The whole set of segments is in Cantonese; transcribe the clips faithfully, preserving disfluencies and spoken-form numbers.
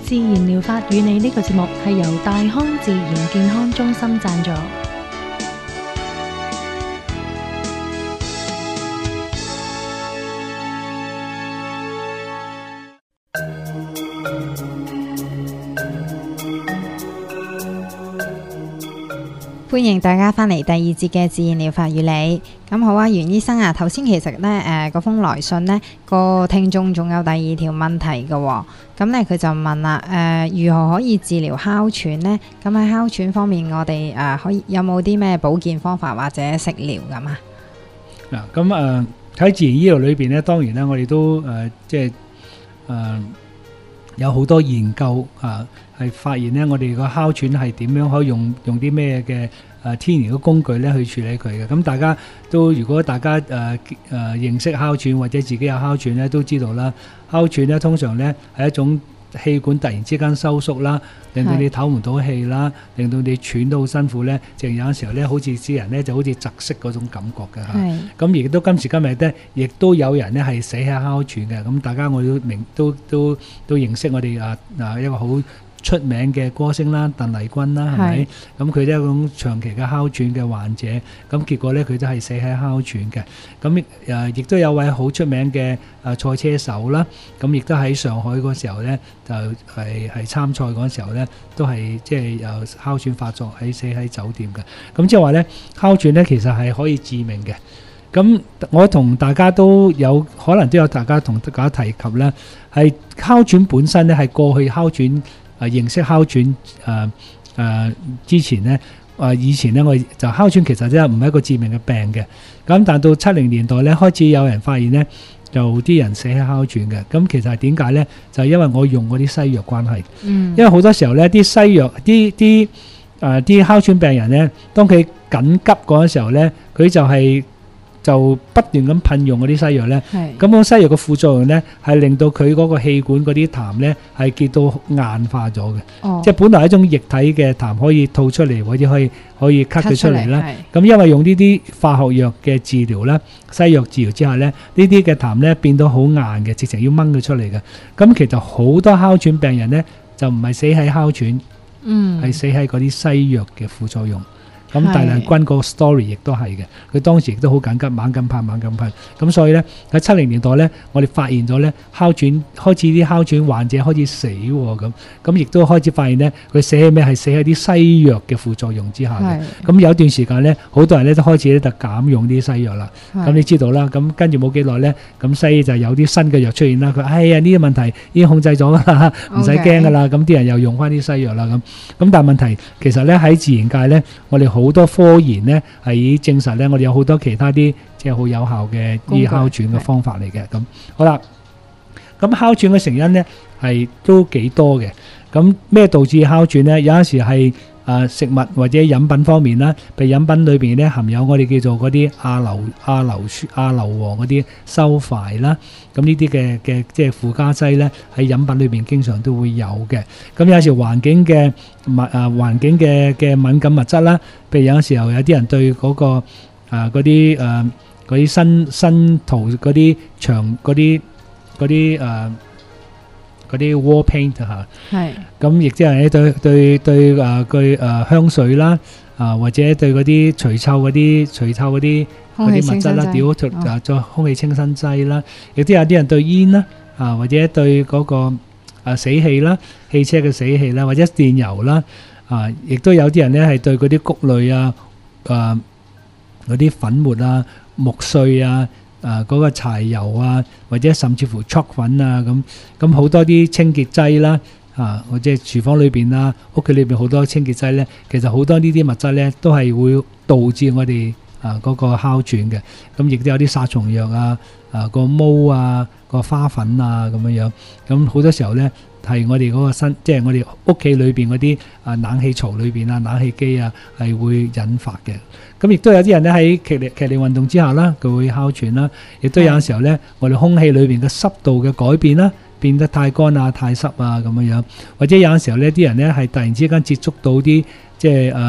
自然療法與你呢個節目係由大康自然健康中心贊助。 歡迎大家翻嚟第二節嘅自然療法與你。咁好啊，袁醫生啊，頭先其實呢誒嗰封來信呢個聽眾仲有第二條問題嘅喎。咁呢佢就問啦，誒、呃、如何可以治療哮喘呢？咁喺哮喘方面，我哋誒、呃、可以有冇啲咩保健方法或者食療咁啊？ 嗱，咁誒喺自然醫療裏邊呢，當然咧我哋都誒、呃、即係誒、呃、有好多研究啊，係發現呢，我哋個哮喘係點樣可以用用啲咩嘅誒天然嘅工具咧去處理佢嘅。咁大家都如果大家誒誒、呃、認識哮喘或者自己有哮喘咧，都知道啦。哮喘咧通常咧係一種氣管突然之間收縮啦，令到你唞唔到氣啦，令到你喘到好辛苦咧，淨有陣時候咧好似啲人咧就好似窒息嗰種感覺嘅嚇。咁亦都今時今日咧，亦都有人咧係死喺哮喘嘅。咁大家我都明都都都認識我哋啊啊一個好出名嘅歌星啦，鄧麗君啦，係咪？咁佢都係一種長期嘅哮喘嘅患者，咁結果咧佢都係死喺哮喘嘅。咁誒亦都有位好出名嘅誒賽車手啦，咁亦都喺上海嗰時候咧，就係係參賽嗰時候咧，都係即係有哮喘發作喺死喺酒店嘅。咁即係話咧，哮喘咧其實係可以致命嘅。咁我同大家都有可能都有大家同大家提及咧，係哮喘本身咧係過去哮喘。誒認識哮喘誒誒、呃呃、之前咧，誒、呃、以前咧，我就哮喘其實真係唔係一個致命嘅病嘅。咁但到七零年代咧，開始有人發現咧，就啲人死喺哮喘嘅。咁其實係點解咧？就係因為我用嗰啲西藥關係。嗯。因為好多時候咧，啲西藥啲啲誒啲哮喘病人咧，當佢緊急嗰陣時候咧，佢就係、是。就不斷咁噴用嗰啲西藥咧，咁嗰西藥嘅副作用咧係令到佢嗰個氣管嗰啲痰咧係結到硬化咗嘅，哦、即係本來係一種液體嘅痰可以吐出嚟或者可以可以咳佢出嚟啦。咁因為用呢啲化學藥嘅治療啦，西藥治療之下咧，呢啲嘅痰咧變到好硬嘅，直情要掹佢出嚟嘅。咁其實好多哮喘病人咧就唔係死喺哮喘，係、嗯、死喺嗰啲西藥嘅副作用。咁大亮君個 story 亦都係嘅，佢當時亦都好緊急，猛咁噴猛咁噴，咁所以咧喺七零年代咧，我哋發現咗咧哮喘開始啲哮喘患者開始死喎，咁咁亦都開始發現咧佢死喺咩係死喺啲西藥嘅副作用之下嘅。咁有一段時間咧，好多人咧都開始咧就減用啲西藥啦。咁你知道啦，咁跟住冇幾耐咧，咁西醫就有啲新嘅藥出現啦。佢哎呀呢啲問題已經控制咗啦，唔使驚噶啦。咁啲人又用翻啲西藥啦。咁咁但係問題其實咧喺自然界咧，我哋好好多科研咧係已經證實咧，我哋有好多其他啲即係好有效嘅醫哮喘嘅方法嚟嘅。咁好啦，咁哮喘嘅成因咧係都幾多嘅。咁咩導致哮喘咧？有陣時係誒食物或者飲品方面啦，譬如飲品裏邊咧含有我哋叫做嗰啲亞硫亞硫亞硫磺嗰啲收塊啦，咁呢啲嘅嘅即係附加劑咧喺飲品裏邊經常都會有嘅。咁有時環境嘅物誒環境嘅嘅敏感物質啦，譬如有時候有啲人對嗰個誒嗰啲誒嗰啲新新塗嗰啲牆嗰啲嗰啲誒。嗰啲 wall paint 嚇，係咁亦即係咧對對對誒佢誒香水啦，啊或者對嗰啲除臭嗰啲除臭嗰啲嗰啲物質啦，屌啊做空氣清新劑啦，亦都有啲人對煙啦，啊或者對嗰個誒死氣啦，汽車嘅死氣啦，或者電油啦，啊亦都有啲人咧係對嗰啲穀類啊，誒嗰啲粉末啊、木碎啊。誒嗰、啊那個柴油啊，或者甚至乎速粉啊，咁咁好多啲清潔劑啦，啊或者廚房裏邊啊、屋企裏邊好多清潔劑咧，其實好多呢啲物質咧都係會導致我哋啊嗰、那個哮喘嘅。咁亦都有啲殺蟲藥啊、啊個毛啊、個花粉啊咁樣樣。咁好多時候咧係我哋嗰個身，即係我哋屋企裏邊嗰啲啊冷氣槽裏邊啊、冷氣機啊係會引發嘅。咁亦都有啲人咧喺劇烈劇烈運動之下啦，佢會哮喘啦。亦都有陣時候咧，我哋空氣裏邊嘅濕度嘅改變啦，變得太乾啊、太濕啊咁樣樣，或者有陣時候呢啲人咧係突然之間接觸到啲即係誒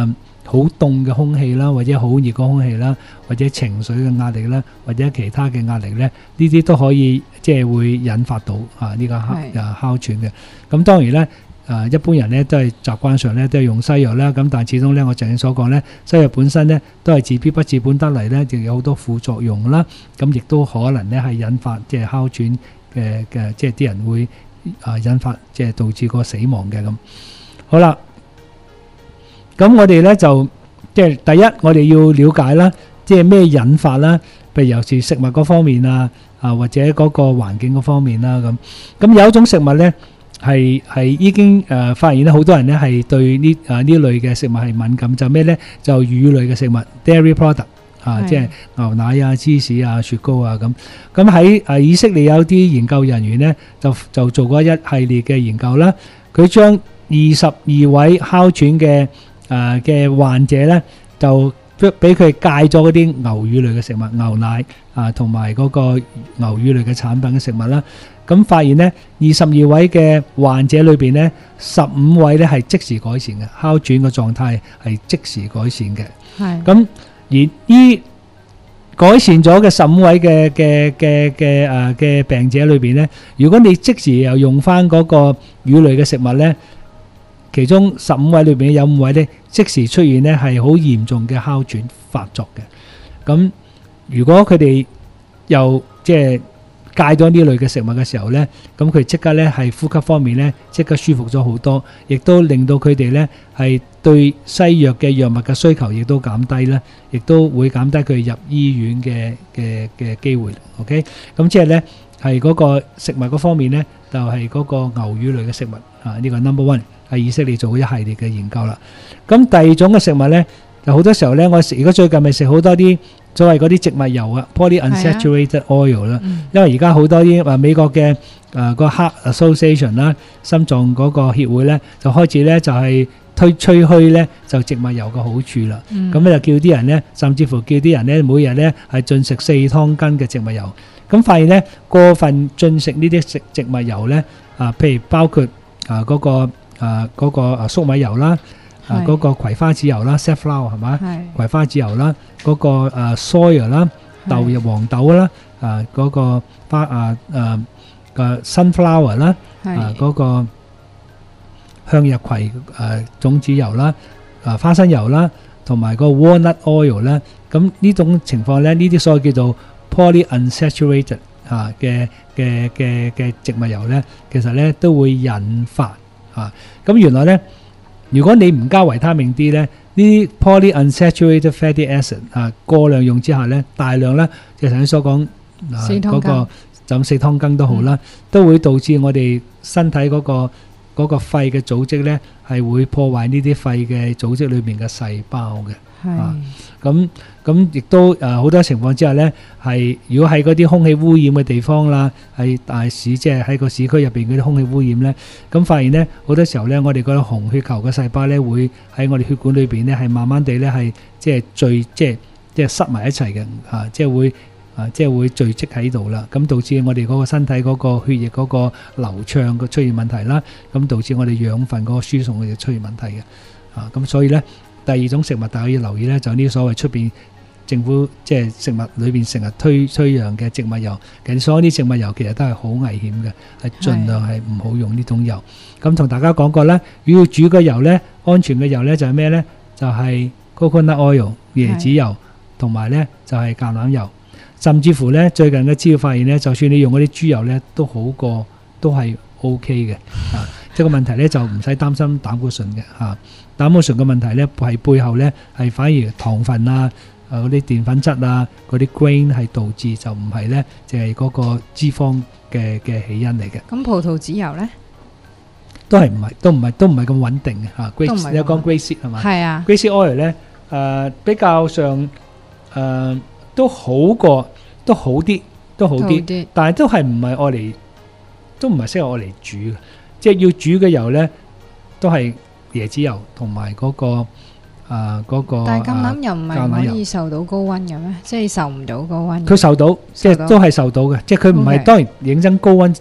好凍嘅空氣啦，或者好熱嘅空氣啦，或者情緒嘅壓力啦，或者其他嘅壓力咧，呢啲都可以即係會引發到啊呢個哮啊哮喘嘅。咁當然咧，誒一般人咧都係習慣上咧都係用西藥啦。咁但係始終咧，我頭先所講咧，西藥本身咧都係治標不治本得嚟咧，就有好多副作用啦。咁亦都可能咧係引發即係哮喘嘅嘅，即係啲人會啊引發即係導致個死亡嘅咁。好啦。咁我哋咧就即係第一，我哋要了解啦，即係咩引發啦，譬如尤其是食物嗰方面啊，啊或者嗰個環境嗰方面啦咁。咁有一種食物咧係係已經誒發現咧，好多人咧係對呢啊呢類嘅食物係敏感，就咩咧？就乳類嘅食物 （dairy product） 啊，即係牛奶啊、芝士啊、雪糕啊咁。咁喺誒以色列有啲研究人員咧，就就做過一系列嘅研究啦。佢將二十二位哮喘嘅誒嘅、呃、患者咧，就俾佢戒咗嗰啲牛乳類嘅食物，牛奶啊，同埋嗰個牛乳類嘅產品嘅食物啦。咁發現咧，二十二位嘅患者裏邊咧，十五位咧係即時改善嘅，哮喘嘅狀態係即時改善嘅。係。咁而呢改善咗嘅十五位嘅嘅嘅嘅誒嘅病者裏邊咧，如果你即時又用翻嗰個乳類嘅食物咧，其中十五位裏邊有五位咧，即時出現咧係好嚴重嘅哮喘發作嘅。咁如果佢哋又即係戒咗呢類嘅食物嘅時候咧，咁佢即刻咧係呼吸方面咧即刻舒服咗好多，亦都令到佢哋咧係對西藥嘅藥物嘅需求亦都減低啦，亦都會減低佢入醫院嘅嘅嘅機會。OK，咁即係咧係嗰個食物嗰方面咧，就係嗰個牛乳類嘅食物啊，呢個 number one。係以色列做一系列嘅研究啦。咁第二種嘅食物咧，就好多時候咧，我食而家最近咪食好多啲所謂嗰啲植物油啊 ，polyunsaturated oil 啦。因為而家好多啲啊美國嘅誒個 Heart Association 啦，心臟嗰個協會咧，就開始咧就係推吹噓咧就植物油嘅好處啦。咁咧就叫啲人咧，甚至乎叫啲人咧每日咧係進食四湯羹嘅植物油。咁發現咧過分進食呢啲食植物油咧啊，譬如包括啊嗰個。啊嗰個啊粟米油啦，啊嗰個葵花籽油啦 ，safflower 係嘛？葵花籽油啦，嗰個啊 soya 啦，豆入黃豆啦，啊嗰個花啊啊個 sunflower 啦，啊嗰個向日葵誒種子油啦，啊花生油啦，同埋個 walnut oil 咧，咁呢種情況咧，呢啲所謂叫做 polyunsaturated 啊嘅嘅嘅嘅植物油咧，其實咧都會引發。啊，咁原來咧，如果你唔加維他命 D 咧，呢啲 polyunsaturated fatty acid 啊過量用之下咧，大量咧，即係頭先所講啊嗰個就四湯羹都好啦，都會導致我哋身體嗰個嗰個肺嘅組織咧係會破壞呢啲肺嘅組織裏邊嘅細胞嘅。啊，咁咁亦都誒好多情況之下咧，係如果喺嗰啲空氣污染嘅地方啦，喺大市即係喺個市區入邊嗰啲空氣污染咧，咁發現咧好多時候咧，我哋嗰個紅血球嘅細胞咧會喺我哋血管裏邊咧係慢慢地咧係即係聚即係即係塞埋一齊嘅嚇，即係會啊即係會聚積喺度啦，咁導致我哋嗰個身體嗰個血液嗰個流暢嘅出現問題啦，咁導致我哋養分嗰個輸送嘅出現問題嘅啊，咁所以咧。第二種食物，大家要留意咧，就呢啲所謂出邊政府即係食物裏邊成日推推揚嘅植物油，其實所有啲植物油其實都係好危險嘅，係盡量係唔好用呢種油。咁同大家講過咧，如果要煮嘅油咧，安全嘅油咧就係咩咧？就係 coconut oil 椰子油，同埋咧就係橄欖油。甚至乎咧，最近嘅資料發現咧，就算你用嗰啲豬油咧，都好過，都係 OK 嘅啊。即係個問題咧，就唔使擔心膽固醇嘅嚇。膽固醇嘅問題咧，係背後咧係反而糖分啊、誒嗰啲澱粉質啊、嗰啲 grain 係導致，就唔係咧，就係嗰個脂肪嘅嘅起因嚟嘅。 咁葡萄籽油咧， 都係唔係，都唔係，都唔係咁穩定嘅嚇。grape 你有講 grapeseed係嘛？係啊。grapeseed oil 咧誒比較上誒都好過，都好啲，都好啲，但係都係唔係愛嚟，都唔係適合愛嚟煮嘅。即係要煮嘅油咧，都係椰子油同埋嗰個啊嗰個。但係橄欖油唔係可以受到高溫嘅咩？即係受唔到高溫。佢受到，即係都係受到嘅。即係佢唔係當然認真高溫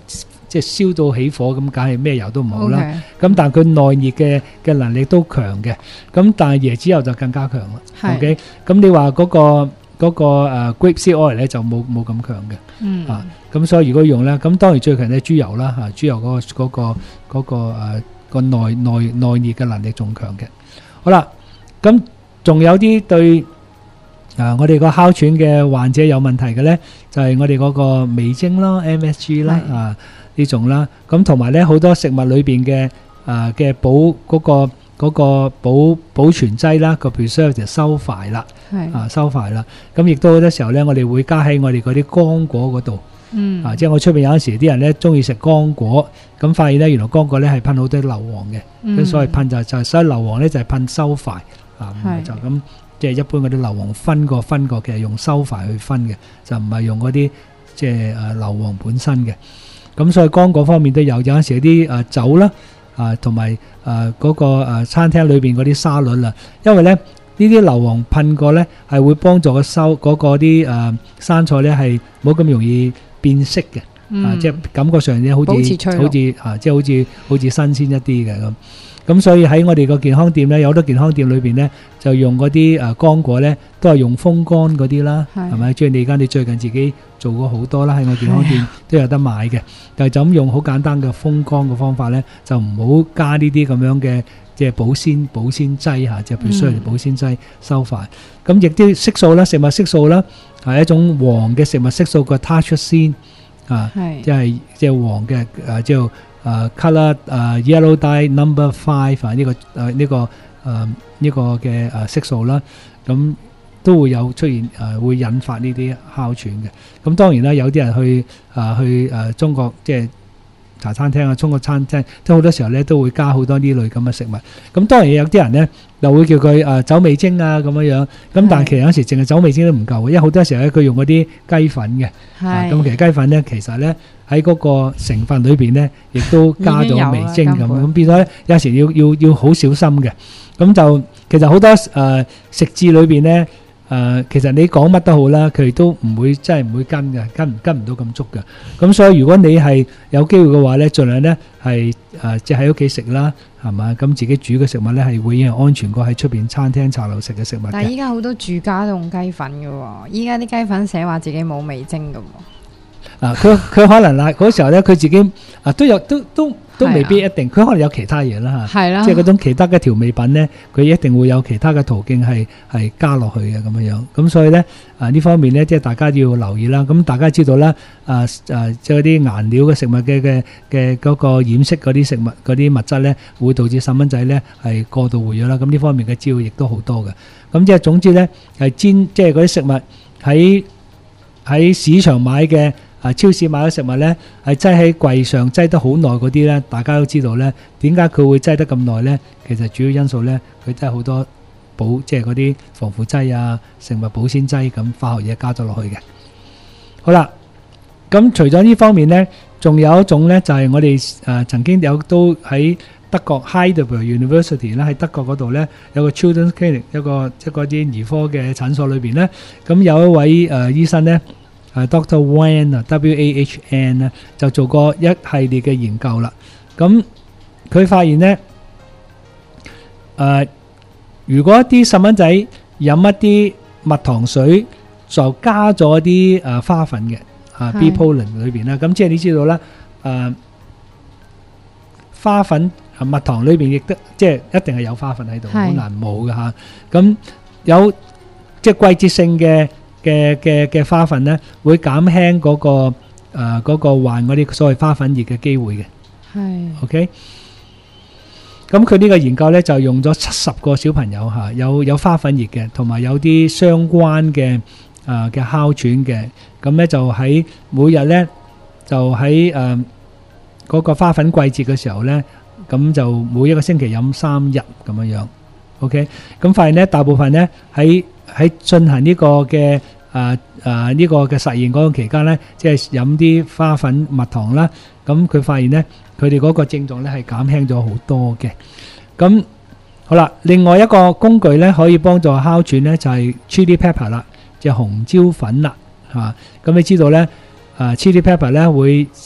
即係燒到起火咁，梗係咩油都唔好啦。 OK 咁但係佢耐熱嘅嘅能力都強嘅，咁但係椰子油就更加強啦。 係 OK，咁你話嗰個嗰個誒 grapeseed oil 咧就冇冇咁強嘅。 嗯啊，咁所以如果用咧，咁當然最強咧豬油啦嚇，豬油嗰個嗰個嗰個誒個耐耐耐熱嘅能力仲強嘅。好啦，咁仲有啲對啊我哋個哮喘嘅患者有問題嘅咧，就係我哋嗰個味精啦 M S G 啦係啊呢種啦，咁同埋咧好多食物裏邊嘅啊嘅保嗰個嗰個保保存劑啦，個 preservative 收快啦。 係啊收快啦，咁亦都好多時候咧，我哋會加喺我哋嗰啲乾果嗰度。 嗯啊，即係我出邊有陣時啲人咧中意食乾果，咁發現咧原來乾果咧係噴好多硫磺嘅，咁、 嗯所以噴就就所以硫磺咧就係噴收快啊，唔係係就咁即係一般嗰啲硫磺分過分過嘅，用收快去分嘅，就唔係用嗰啲即係誒硫磺本身嘅。咁所以乾果方面都有，有陣時啲誒酒啦，啊同埋誒嗰個誒餐廳裏邊嗰啲沙律啦，因為咧呢啲硫磺噴過咧係會幫助個收嗰個啲誒生菜咧係冇咁容易變色嘅。啊，即係感覺上咧好似保持翠綠好似啊，即係好似好似新鮮一啲嘅咁。咁所以喺我哋個健康店咧，有好多健康店裏邊咧，就用嗰啲誒乾果咧，都係用風乾嗰啲啦， 係係咪？即係你而家你最近自己做過好多啦，喺我健康店都有得買嘅。但係就咁用好簡單嘅風乾嘅方法咧，就唔好加呢啲咁樣嘅即係保鮮保鮮劑嚇，即係譬如需要保鮮劑收快。咁亦都色素啦，食物色素啦，係一種黃嘅食物色素個 tartrazine。啊， 係即係即係黃嘅誒，叫誒 colour 誒 yellow dye number five 啊，呢個誒呢個誒呢個嘅誒色素啦，咁都會有出現誒，會引發呢啲哮喘嘅。咁當然啦，有啲人去誒去誒中國即係茶餐廳啊，中國餐廳，即係好多時候咧都會加好多呢類咁嘅食物。咁當然有啲人咧又會叫佢誒走味精啊咁樣樣。咁但係其實有時淨係走味精都唔夠嘅，因為好多時候咧佢用嗰啲雞粉嘅。啊，咁其實雞粉咧，其實咧喺嗰個成分裏邊咧，亦都加咗味精咁，咁變咗咧有時要要要好小心嘅。咁就其實好多誒食字裏邊咧，誒其實你講乜都好啦，佢哋都唔會真係唔會跟嘅，跟唔跟唔到咁足嘅。咁所以如果你係有機會嘅話咧，盡量咧係誒即係喺屋企食啦，係嘛？咁自己煮嘅食物咧係會係安全過喺出邊餐廳茶樓食嘅食物嘅。 但係依家好多住家都用雞粉嘅喎，依家啲雞粉寫話自己冇味精嘅喎。 啊，佢佢可能啦嗰時候咧，佢自己啊都有都都都未必一定，佢可能有其他嘢啦嚇。 係啦， 即係嗰種其他嘅調味品咧，佢一定會有其他嘅途徑係係加落去嘅咁樣樣。咁所以咧啊呢方面咧，即係大家要留意啦。咁大家知道啦，啊啊即係嗰啲顏料嘅食物嘅嘅嘅嗰個染色嗰啲食物嗰啲物質咧，會導致細蚊仔咧係過度活躍啦。咁呢方面嘅資料亦都好多嘅。咁即係總之咧係煎即係嗰啲食物喺喺市場買嘅。啊！超市買嘅食物咧，係擠喺櫃上擠得好耐嗰啲咧，大家都知道咧，點解佢會擠得咁耐咧？其實主要因素咧，佢真係好多保，即係嗰啲防腐劑啊、食物保鮮劑咁化學嘢加咗落去嘅。好啦，咁除咗呢方面咧，仲有一種咧，就係我哋誒曾經有都喺德國 Heidelberg University 咧，喺德國嗰度咧有個 Children's Clinic，一個即係嗰啲兒科嘅診所裏邊咧，咁有一位誒醫生咧。Uh, Doctor Wahn 啊 ，W A H N 咧，就做過一系列嘅研究啦。咁佢發現咧，誒、呃，如果一啲細蚊仔飲一啲蜜糖水，就加咗啲誒花粉嘅啊 ，bee pollen 裏邊啦。咁即係你知道啦，誒、呃，花粉啊蜜糖裏邊亦都即係一定係有花粉喺度，好難冇嘅嚇。咁有即係季節性嘅。嘅嘅嘅花粉咧，會減輕嗰個誒嗰個患嗰啲所謂花粉熱嘅機會嘅。係。OK。咁佢呢個研究咧就用咗七十個小朋友嚇，有有花粉熱嘅，同埋有啲相關嘅誒嘅哮喘嘅。咁咧就喺每日咧就喺誒嗰個花粉季節嘅時候咧，咁就每一個星期飲三日咁樣樣。OK。咁發現咧，大部分咧喺喺進行呢個嘅誒誒呢個嘅實驗嗰個期間咧，即係飲啲花粉蜜糖啦，咁佢發現咧，佢哋嗰個症狀咧係減輕咗好多嘅。咁好啦，另外一個工具咧可以幫助哮喘咧，就係 chili pepper 啦，即係紅椒粉啦，嚇。咁你知道咧，誒 chili pepper 咧會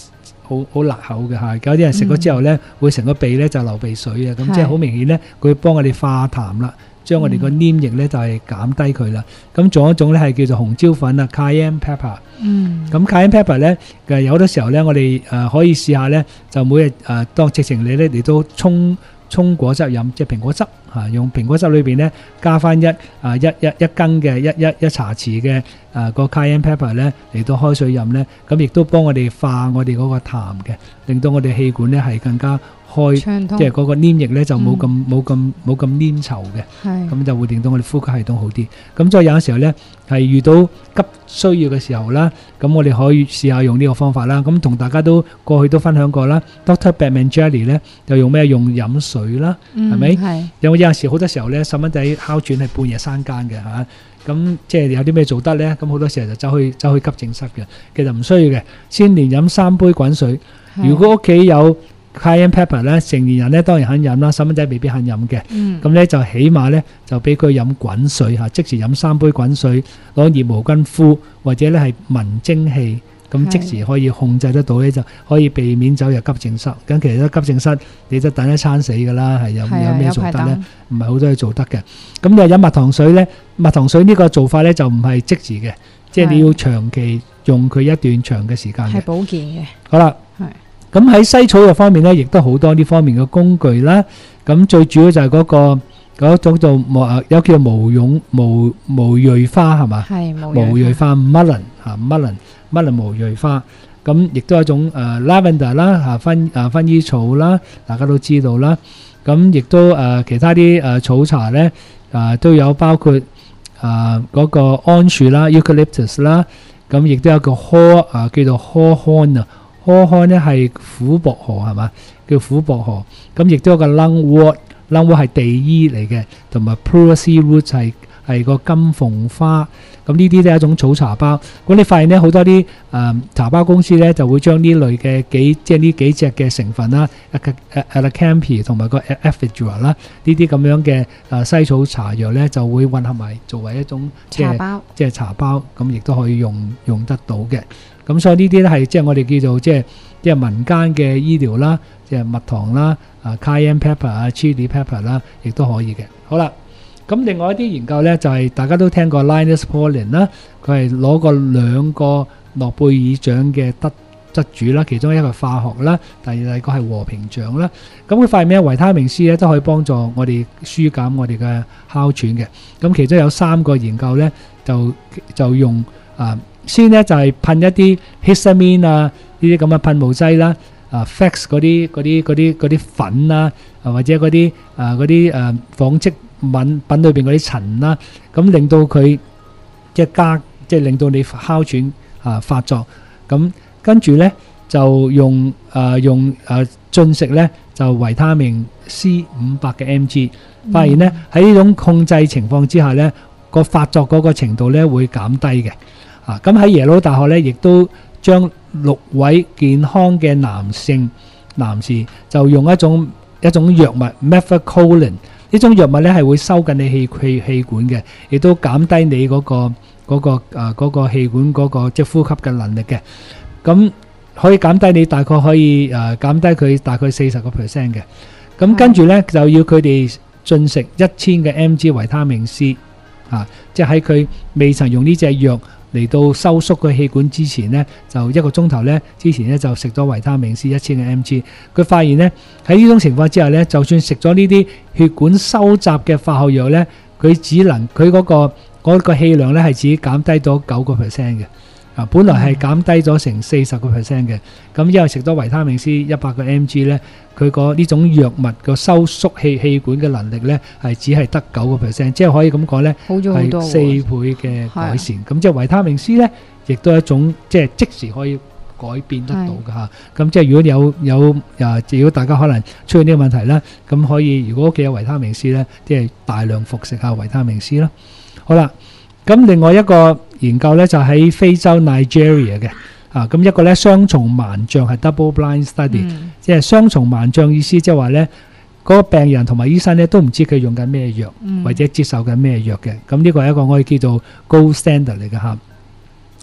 好好辣口嘅嚇，有啲人食咗之後咧，會成個鼻咧就流鼻水啊，咁係即係好明顯咧，佢會幫我哋化痰啦，將我哋個黏液咧就係減低佢啦。咁仲有一種咧係叫做紅椒粉啊 ，cayenne pepper。 嗯， 咁 cayenne pepper 咧，誒有好多時候咧，我哋誒可以試下咧，就每日誒當直情你咧嚟到沖沖果汁飲，即係蘋果汁嚇，用蘋果汁裏邊咧加翻一啊一一一羹嘅一一一茶匙嘅誒個 cayenne pepper 咧嚟到開水飲咧，咁亦都幫我哋化我哋嗰個痰嘅，令到我哋氣管咧係更加開， 暢通即係嗰個黏液咧就冇咁冇咁冇咁黏稠嘅。 係咁就會令到我哋呼吸系統好啲。咁再有陣時候咧，係遇到急需要嘅時候啦，咁我哋可以試下用呢個方法啦。咁同大家都過去都分享過啦。Doctor Batmangelli 咧就用咩？用飲水啦，係咪？ 係有有陣時好多時候咧，細蚊仔哮喘係半夜三更嘅嚇。咁即係有啲咩做得咧？咁好多時候就走去走去急症室嘅。其實唔需要嘅，先連飲三杯滾水。如果屋企有cayenne pepper 咧，成年人咧當然肯飲啦，細蚊仔未必肯飲嘅。咁咧、嗯、就起碼咧就俾佢飲滾水嚇，即時飲三杯滾水，攞熱毛巾敷，或者咧係聞蒸氣，咁即時可以控制得到咧，就可以避免走入急症室。咁其實咧急症室你都等一餐死㗎啦，係有有咩做得咧？唔係好多嘢做得嘅。咁你飲蜜糖水咧，蜜糖水呢個做法咧就唔係即時嘅，即係你要長期用佢一段長嘅時間嘅。 係保健嘅。 好啦。 係。 咁喺西草藥方面咧，亦都好多呢方面嘅工具啦。咁最主要就係嗰、嗰個嗰種做無有叫做無茸無無蕊花係嘛？ 係無蕊花 mullen 嚇 mullen mullen 無蕊花。咁亦都有一種誒、呃、lavender 啦嚇薰誒薰衣草啦，大家都知道啦。咁亦都誒、呃、其他啲誒、呃、草茶咧誒、呃、都有包括誒嗰、呃嗰個桉樹啦 eucalyptus 啦。咁亦都有個 haw 啊叫做 hawthorn 啊。柯漢咧係虎薄荷係嘛？叫虎薄荷。咁亦都有個 lungwort，lungwort 係地衣嚟嘅，同埋 pursley root 係係個金鳳花。咁呢啲都係一種草茶包。咁你發現咧好多啲誒、呃、茶包公司咧就會將呢類嘅幾即係呢幾隻嘅成分啦 ，Elecampane 同埋個 Ephedra 啦，呢啲咁樣嘅誒西草茶藥咧就會混合埋作為一種即係茶包， 即係茶包，咁亦都可以用用得到嘅。咁所以呢啲咧係即係我哋叫做即係即係民間嘅醫療啦，即係蜜糖啦、啊 cayenne pepper 啊、chili pepper 啦，亦都可以嘅。好啦，咁另外一啲研究咧就係大家都聽過 Linus Pauling 啦，佢係攞過兩個諾貝爾獎嘅得得主啦，其中一個化學啦，第二個係和平獎啦。咁佢發現咩？維他命 C 咧都可以幫助我哋舒減我哋嘅哮喘嘅。咁其中有三個研究咧就就用啊。先咧就係噴一啲 histamine 啊，呢啲咁嘅噴霧劑啦，啊 Fex 嗰啲嗰啲嗰啲嗰啲粉啦，啊或者嗰啲啊嗰啲誒紡織品品裏邊嗰啲塵啦，咁令到佢即係加即係令到你哮喘啊發作，咁跟住咧就用誒用誒進食咧就維他命 C 五百嘅 mg，發現咧喺呢種控制情況之下咧個發作嗰個程度咧會減低嘅。啊，咁喺耶魯大學咧，亦都將六位健康嘅男性男士就用一種一種藥物 methacholine， 呢種藥物咧係會收緊你氣氣氣管嘅，亦都減低你嗰、嗰個嗰、嗰個啊嗰、嗰個氣管嗰、嗰個即係呼吸嘅能力嘅。咁可以減低你大概可以誒、呃、減低佢大概四十個 percent 嘅。咁跟住咧就要佢哋進食一千嘅 mg 維他命 C 啊，即係喺佢未曾用呢隻藥嚟到收縮個氣管之前呢，就一個鐘頭呢之前呢就食咗維他命 C 一千嘅 mg。佢發現呢，喺呢種情況之下呢，就算食咗呢啲血管收集嘅化學藥呢，佢只能佢嗰、嗰個嗰、嗰個氣量呢係只減低咗九個 percent 嘅。啊，本來係減低咗成四十個 percent 嘅。咁因為食咗維他命 C 一百個 mg 呢，佢個呢種藥物個收縮氣氣管嘅能力呢係只係得九個 percent，即係可以咁講呢係四倍嘅改善。咁即係維他命 C 呢，亦都係一種即係即時可以改變得到嘅嚇。咁即係如果有有啊，如果大家可能出現呢個問題啦，咁可以如果屋企有維他命 C 呢，即係大量服食下維他命 C 啦。好啦，咁另外一個研究呢就喺非洲 Nigeria 嘅。啊，咁一個咧雙重盲障係 double blind study，嗯、即係雙重盲障意思即係話咧嗰個病人同埋醫生咧都唔知佢用緊咩藥，嗯、或者接受緊咩藥嘅。咁呢個係一個我哋叫做 gold standard 嚟嘅嚇。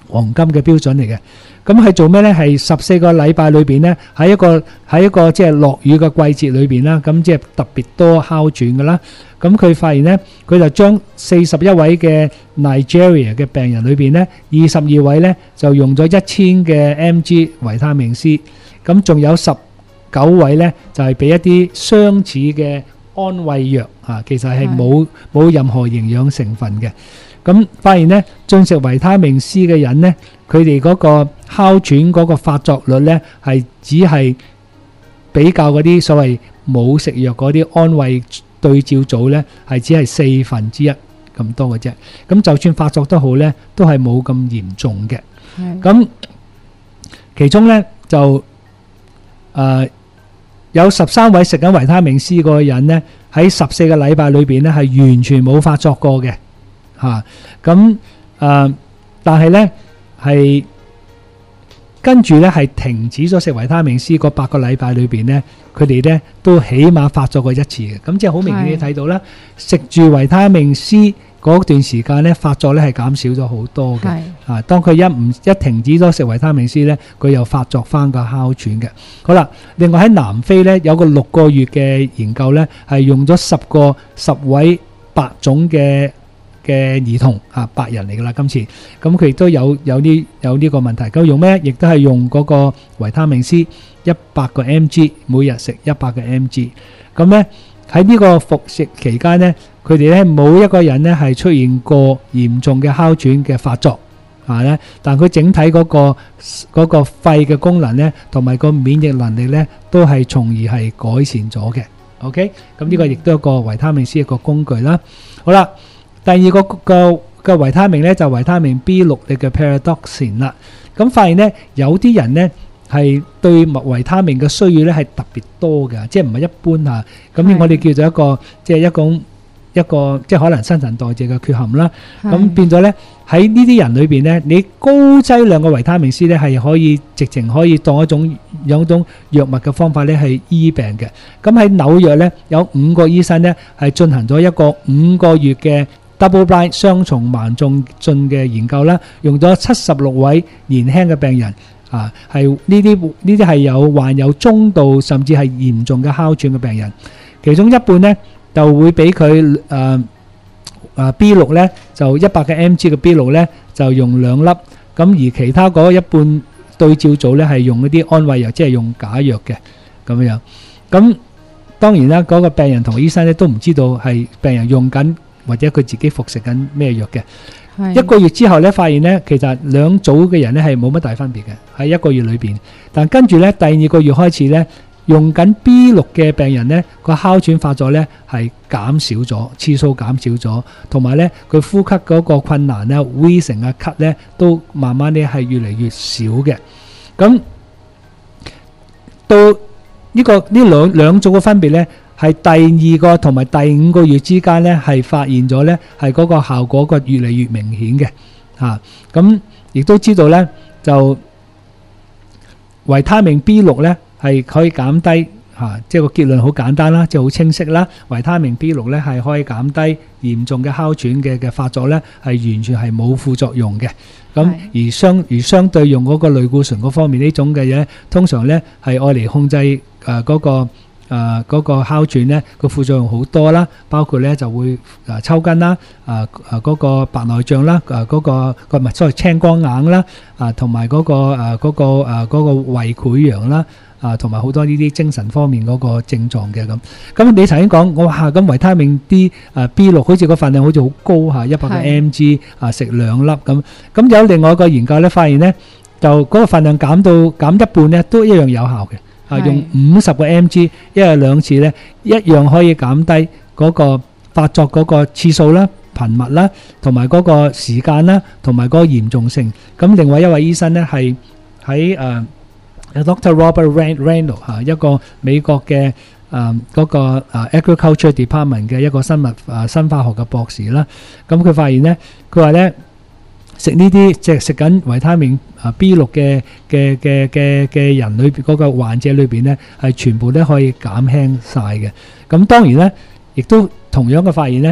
黃金嘅標準嚟嘅。咁係做咩呢？係十四個禮拜裏邊呢，喺一個喺一個即係落雨嘅季節裏邊啦，咁即係特別多哮喘㗎啦。咁佢發現呢，佢就將四十一位嘅 Nigeria 嘅病人裏邊呢，二十二位呢就用咗一千嘅 mg 維他命 C， 咁仲有十九位呢就係俾一啲相似嘅安慰藥啊，其實係冇冇任何營養成分嘅。咁發現呢，進食維他命 C 嘅人呢，佢哋嗰個哮喘嗰個發作率呢，係只係比較嗰啲所謂冇食藥嗰啲安慰對照組呢，係只係四分之一咁多嘅啫。咁就算發作得好呢，都係冇咁嚴重嘅。咁其中呢，就誒、呃、有十三位食緊維他命 C 嗰個人呢，喺十四個禮拜裏邊呢，係完全冇發作過嘅。嚇咁誒，但係咧係跟住咧係停止咗食維他命 C 嗰八個禮拜裏邊咧，佢哋咧都起碼發作過一次嘅。咁即係好明顯你睇到啦，食住維他命 C 嗰段時間咧，發作咧係減少咗好多嘅。啊，當佢一唔一停止咗食維他命 C 咧，佢又發作翻個哮喘嘅。好啦，另外喺南非咧有個六個月嘅研究咧，係用咗十個十位白種嘅嘅兒童啊，白人嚟噶啦，今次咁佢亦都有有啲有呢個問題。咁用咩？亦都係用嗰個維他命 C 一百個 mg， 每日食一百個 mg。咁咧喺呢個服食期間咧，佢哋咧冇一個人咧係出現過嚴重嘅哮喘嘅發作啊咧，但佢整體嗰個嗰個肺嘅功能咧，同埋個免疫能力咧，都係從而係改善咗嘅。OK，咁呢個亦都係一個維他命 C 一個工具啦。好啦。第二個個嘅維他命咧就維他命 B 六 嘅 Pyridoxine 啦，咁發現咧有啲人咧係對維他命嘅需要咧係特別多嘅，即係唔係一般嚇。咁我哋叫做一個即係一種一個即係可能新陳代謝嘅缺陷啦。咁變咗咧喺呢啲人裏邊咧，你高劑量嘅維他命 C 咧係可以直情可以當一種有一種藥物嘅方法咧係醫病嘅。咁喺紐約咧有五個醫生咧係進行咗一個五個月嘅double blind 雙重盲眾進嘅研究啦，用咗七十六位年輕嘅病人啊，係呢啲呢啲係有患有中度甚至係嚴重嘅哮喘嘅病人，其中一半咧就會俾佢誒誒 B 六咧就一百嘅 mg 嘅 B 六咧就用兩粒，咁而其他嗰一半對照組咧係用一啲安慰藥，即係用假藥嘅咁樣。咁當然啦，嗰個病人同醫生咧都唔知道係病人用緊或者佢自己服食緊咩藥嘅。一個月之後咧，發現咧其實兩組嘅人咧係冇乜大分別嘅喺一個月裏邊。但跟住咧第二個月開始咧，用緊 B 六嘅病人咧個哮喘發作咧係減少咗，次數減少咗，同埋咧佢呼吸嗰個困難咧、wheezing啊、咳咧都慢慢咧係越嚟越少嘅。咁到呢個呢兩兩組嘅分別咧，係第二個同埋第五個月之間咧，係發現咗咧，係嗰個效果個越嚟越明顯嘅嚇。咁亦都知道咧，就維他命 B 六咧係可以減低嚇，即係個結論好簡單啦，即係好清晰啦。維他命 B 六咧係可以減低嚴重嘅哮喘嘅嘅發作咧，係完全係冇副作用嘅。咁而相而相對用嗰個類固醇嗰方面呢種嘅嘢，通常咧係愛嚟控制誒嗰個。誒嗰、呃那個哮喘咧個副作用好多啦，包括咧就會誒、呃、抽筋啦，誒誒嗰個白內障啦，誒、呃、嗰、那個個唔係所謂青光眼啦，啊同埋嗰個誒嗰、呃那個誒嗰、呃那個胃潰瘍啦，啊同埋好多呢啲精神方面嗰個症狀嘅咁。咁你曾經講我話咁維他命 D 誒、呃、B 六好似個份量好似好高嚇，一百個 mg 啊食兩粒咁。咁有另外一個研究咧發現咧，就嗰個份量減到減一半咧都一樣有效嘅。啊！用五十個 mg， 一日兩次咧，一樣可以減低嗰個發作嗰個次數啦、頻密啦，同埋嗰個時間啦，同埋嗰個嚴重性。咁另外一位醫生咧係喺誒 Doctor Robert Randall 嚇，一個美國嘅誒嗰個誒 Agriculture Department 嘅一個生物誒生化學嘅博士啦。咁佢發現咧，佢話咧。食呢啲即係食緊維他命啊 B 六嘅嘅嘅嘅嘅人裏邊嗰個患者裏邊咧，係全部都可以減輕晒嘅。咁當然咧，亦都同樣嘅發現咧，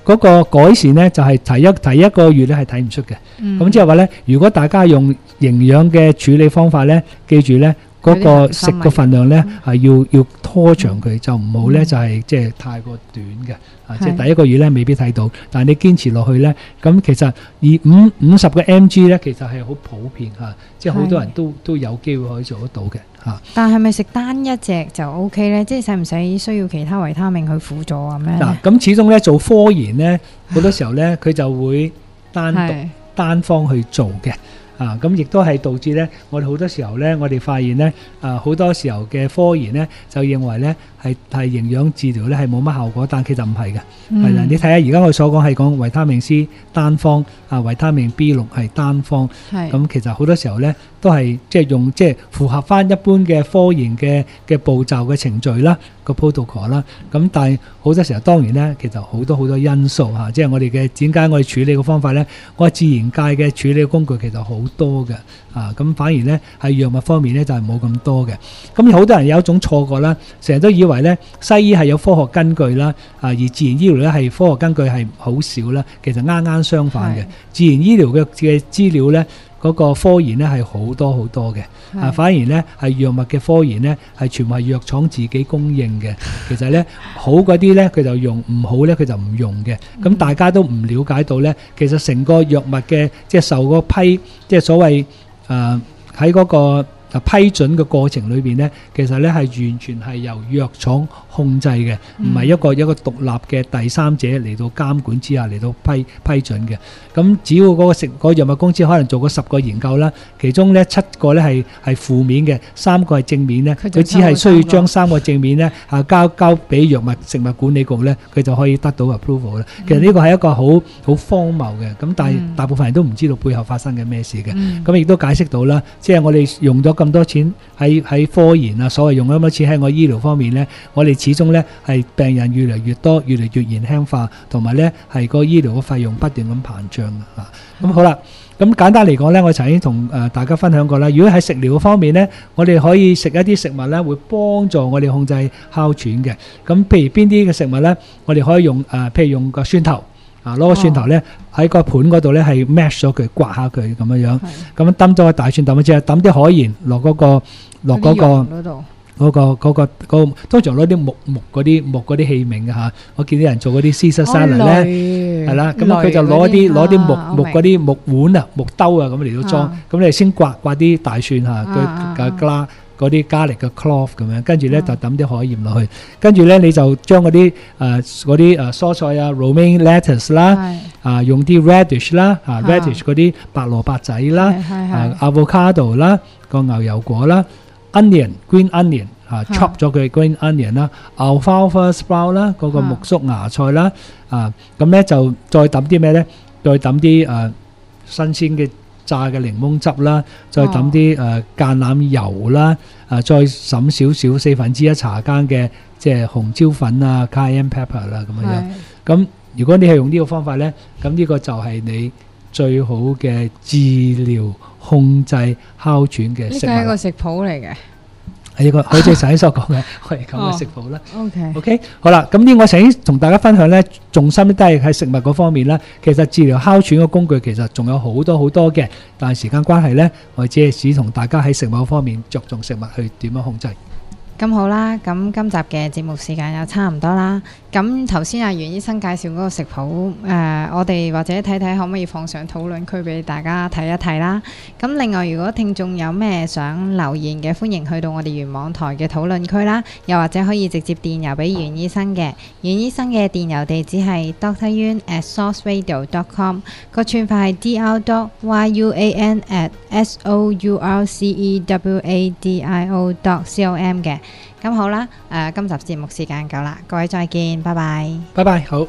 嗰個改善咧就係提一提一個月咧係睇唔出嘅。咁即係話咧，如果大家用營養嘅處理方法咧，記住咧嗰個食個份量咧係要要拖長佢，就唔好咧就係即係太過短嘅。啊，即係第一個月咧未必睇到，但係你堅持落去咧，咁其實二五五十個 mg 咧其實係好普遍嚇，即係好多人都都有機會可以做得到嘅嚇。 但係咪食單一隻就 O K 咧？即係使唔使需要其他維他命去輔助咁樣？ 嗱，咁始終咧做科研咧，好多時候咧佢就會單獨單方去做嘅。啊，咁亦都係導致咧，我哋好多時候咧，我哋發現咧，啊好多時候嘅科研咧，就認為咧係係營養治療咧係冇乜效果，但其實唔係嘅，係啦、嗯，你睇下而家我所講係講維他命 C 單方，啊維他命 B 六係單方，咁其實好多時候咧都係即係用即係符合翻一般嘅科研嘅嘅步驟嘅程序啦，個 protocol 啦，咁但係好多時候當然咧，其實好多好多因素嚇，即係我哋嘅點解我哋處理嘅方法咧，我自然界嘅處理嘅工具其實好多嘅，啊咁反而咧喺藥物方面咧就係冇咁多嘅。咁好多人有一種錯覺啦，成日都以為咧西醫係有科學根據啦，啊而自然醫療咧係科學根據係好少啦，其實啱啱相反嘅。自然醫療嘅嘅資料咧，嗰個科研咧係好多好多嘅，啊反而咧係藥物嘅科研咧係全部係藥廠自己供應嘅。其實咧好嗰啲咧佢就用，唔好咧佢就唔用嘅。咁大家都唔了解到咧，其實成個藥物嘅即係受嗰批即係所謂誒喺嗰個批准嘅過程裏邊咧，其實咧係完全係由藥廠控制嘅，唔係一個一個獨立嘅第三者嚟到監管之下嚟到批批准嘅。咁只要嗰個食嗰個藥物公司可能做過十個研究啦，其中咧七個咧係係負面嘅，三個係正面咧，佢只係需要將三個正面咧啊交交俾藥物食物管理局咧，佢就可以得到 approval 啦。其實呢個係一個好好荒謬嘅，咁但係大部分人都唔知道背後發生緊咩事嘅。咁亦都解釋到啦，即係我哋用咗咁多錢喺喺科研啊，所謂用咗咁多錢喺我醫療方面咧，我哋始終咧係病人越嚟越多，越嚟越年輕化，同埋咧係個醫療嘅費用不斷咁膨脹啊。咁好啦，咁簡單嚟講咧，我曾經同誒大家分享過啦。如果喺食療方面咧，我哋可以食一啲食物咧，會幫助我哋控制哮喘嘅。咁譬如邊啲嘅食物咧，我哋可以用誒，譬如用個蒜頭。啊！攞個蒜頭咧喺個盤嗰度咧係 mash 咗佢，刮下佢咁樣樣，咁抌咗個大蒜抌咗之後，抌啲海鹽落嗰個落嗰個嗰個嗰個嗰通常攞啲木木嗰啲木嗰啲器皿嘅嚇。我見啲人做嗰啲 Caesar salad 咧，係啦，咁佢就攞啲攞啲木木嗰啲木碗啊、木兜啊咁嚟到裝，咁你先刮刮啲大蒜嚇，佢嘅 glass。嗰啲 garlic 嘅 clove 咁樣，跟住咧就抌啲海鹽落去，跟住咧你就將嗰啲誒嗰啲誒蔬菜啊 romaine lettuce 啦，啊用啲 radish 啦，啊 radish 嗰啲白蘿蔔仔啦，啊 avocado 啦，個牛油果啦 ，onion green onion 啊 chop 咗佢 green onion 啦 ，alfalfa sprout 啦，嗰個木薯芽菜啦，啊咁咧就再抌啲咩咧？再抌啲誒新鮮嘅炸嘅檸檬汁啦，再抌啲誒橄欖油啦，啊再滲少少四分之一茶羹嘅即係紅椒粉啊 cayenne pepper 啦咁樣樣。咁如果你係用呢個方法咧，咁呢個就係你最好嘅治療控制哮喘嘅食物。呢個係一個食譜嚟嘅。係一個好似頭先所講嘅，係咁嘅食譜啦。OK，OK，好啦，咁呢我想同大家分享咧，重心都係喺食物嗰方面啦。其實治療哮喘嘅工具其實仲有好多好多嘅，但係時間關係咧，我只係只同大家喺食物方面着重食物去點樣控制。 咁好啦，咁今集嘅節目時間又差唔多啦。咁頭先阿袁醫生介紹嗰個食譜，誒、呃，我哋或者睇睇可唔可以放上討論區俾大家睇一睇啦。咁另外，如果聽眾有咩想留言嘅，歡迎去到我哋原網台嘅討論區啦，又或者可以直接電郵俾袁醫生嘅。袁醫生嘅電郵地址係 doctor yuan at source radio dot com， 個串法係 dr y u a n at s o u r c e w a d i o dot com 嘅。咁好啦，誒、呃，今集節目時間夠啦，各位再見，拜拜， 拜拜，好。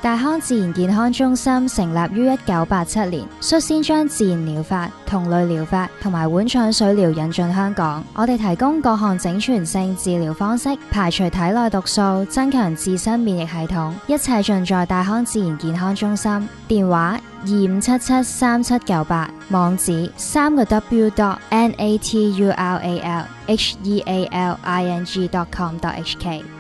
大康自然健康中心成立於一九八七年，率先將自然療法、同類療法同埋碗腸水療引進香港。我哋提供各項整全性治療方式，排除體內毒素，增強自身免疫系統，一切盡在大康自然健康中心。電話二五七七三七九八，網址三個 w dot n a t u r a l h e a l i n g dot com dot h k。